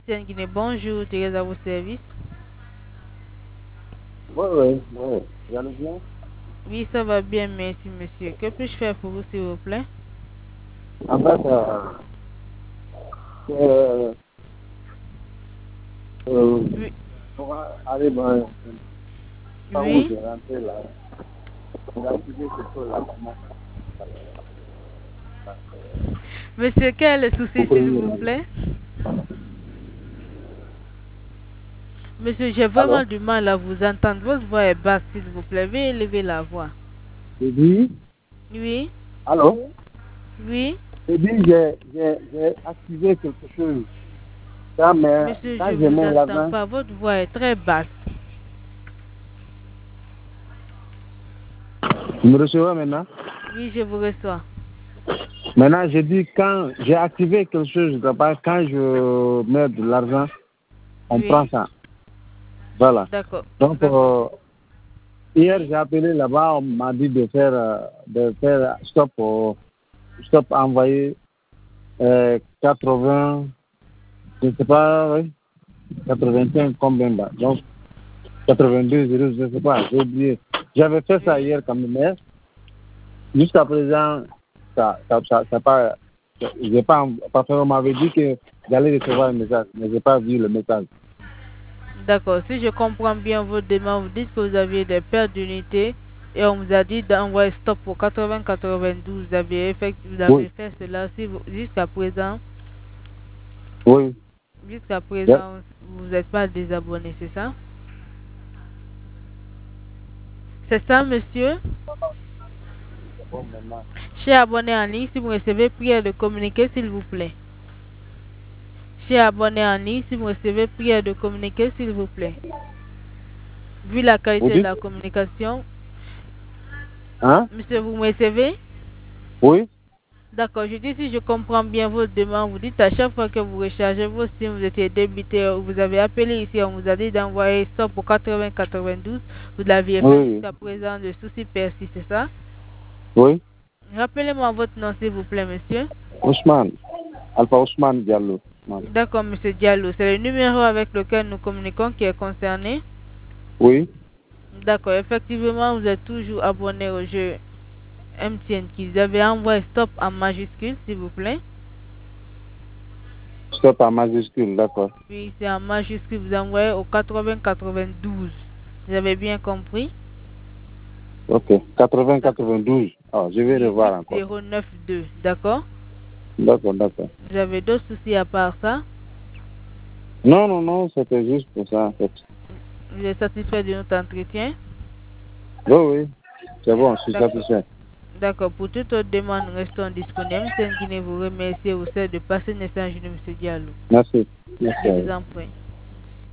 MTN Guinée, bonjour, Thérèse à vos services. Oui. Vous allez bien? Oui, ça va bien, merci monsieur. Que puis-je faire pour vous, s'il vous plaît? En fait, Oui. pour aller dans où Oui. j'ai rentré là, on a activé ce truc là. Monsieur, quel est le Vous souci, s'il prenez vous là. plaît? Monsieur, j'ai Allô? vraiment du mal à vous entendre. Votre voix est basse, s'il vous plaît. Veuillez élever la voix. J'ai dit, Oui. allô? Oui. J'ai dit, j'ai activé quelque chose. Ça, mais Monsieur, je quand je vous mets entends l'argent, pas. Votre voix est très basse. vous me recevez maintenant? Oui, je vous reçois. Maintenant, j'ai dit, quand j'ai activé quelque chose, d'abord, quand je mets de l'argent, on prend Oui. ça. Voilà. D'accord. Donc, D'accord. hier, Oui. j'ai appelé là-bas, on m'a dit de faire stop, stop envoyer 80, je ne sais pas, oui, 85 combien là. Donc, 82, 0, je ne sais pas, j'ai oublié. J'avais fait ça Oui. hier quand même, mais jusqu'à présent, ça pas, j'ai pas fait, on m'avait dit que j'allais recevoir un message, mais je n'ai pas vu le message. D'accord. Si je comprends bien votre demande, vous dites que vous aviez des pertes d'unité et on vous a dit d'envoyer stop pour 80-92. Vous avez Oui, fait cela si jusqu'à présent. oui. Jusqu'à Yeah. présent, vous n'êtes pas désabonné, c'est ça? C'est ça, monsieur? Bon, maintenant. Cher abonné en ligne, si vous recevez prière de communiquer, s'il vous plaît. Cher abonné en ligne, si vous recevez prière de communiquer, s'il vous plaît. Vu la Vous qualité de dites? la communication, Hein? monsieur, vous me recevez? Oui? D'accord, je dis si je comprends bien votre demande, vous dites à chaque fois que vous rechargez vos SIM, vous étiez débité, vous avez appelé ici, on vous a dit d'envoyer ça pour 80-92, vous l'aviez fait Oui. jusqu'à présent, le souci persiste, c'est ça? Oui? Rappelez-moi votre nom, s'il vous plaît, monsieur. Ousmane. Alpha Ousmane Diallo. Ousmane. D'accord, monsieur Diallo, c'est le numéro avec lequel nous communiquons qui est concerné. Oui? D'accord, effectivement, vous êtes toujours abonné au jeu MTN qui vous avez envoyé stop en majuscule, s'il vous plaît. Stop en majuscule, d'accord. Puis c'est en majuscule, vous envoyez au 80-92. Vous avez bien compris? Ok. D'accord. 80-92. Ah, je vais Puis revoir encore. 8092, d'accord? D'accord. Vous avez d'autres soucis à part ça? Non, c'était juste pour ça, en fait. Vous êtes satisfait de notre entretien? Oui. C'est bon, je suis D'accord. satisfait. D'accord. Pour toute autre demande, nous restons disponibles. C'est Guinée vous remercie et vous souhaite de passer une excellente journée, monsieur Diallo. Merci. Je Merci à vous vous. en prie.